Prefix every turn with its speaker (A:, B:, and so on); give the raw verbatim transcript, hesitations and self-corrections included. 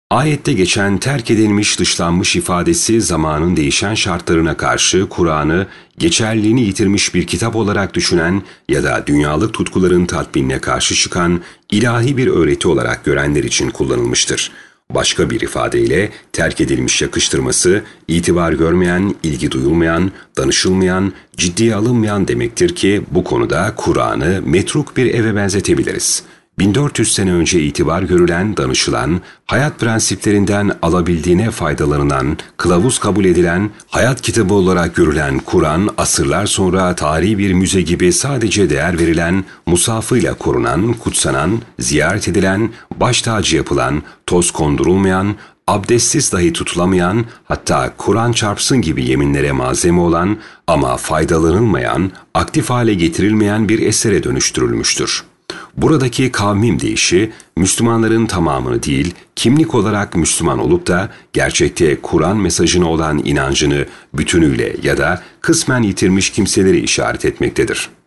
A: Ayette geçen terk edilmiş, dışlanmış ifadesi zamanın değişen şartlarına karşı Kur'an'ı geçerliliğini yitirmiş bir kitap olarak düşünen ya da dünyalık tutkuların tatminine karşı çıkan ilahi bir öğreti olarak görenler için kullanılmıştır. Başka bir ifadeyle terk edilmiş yakıştırması, itibar görmeyen, ilgi duyulmayan, danışılmayan, ciddiye alınmayan demektir ki bu konuda Kur'an'ı metruk bir eve benzetebiliriz. bin dört yüz sene önce itibar görülen, danışılan, hayat prensiplerinden alabildiğine faydalanılan, kılavuz kabul edilen, hayat kitabı olarak görülen Kur'an, asırlar sonra tarihi bir müze gibi sadece değer verilen, musafıyla korunan, kutsanan, ziyaret edilen, baş tacı yapılan, toz kondurulmayan, abdestsiz dahi tutulamayan, hatta Kur'an çarpsın gibi yeminlere malzeme olan ama faydalanılmayan, aktif hale getirilmeyen bir esere dönüştürülmüştür. Buradaki kavmim deyişi, Müslümanların tamamını değil, kimlik olarak Müslüman olup da gerçekte Kur'an mesajına olan inancını bütünüyle ya da kısmen yitirmiş kimseleri işaret etmektedir.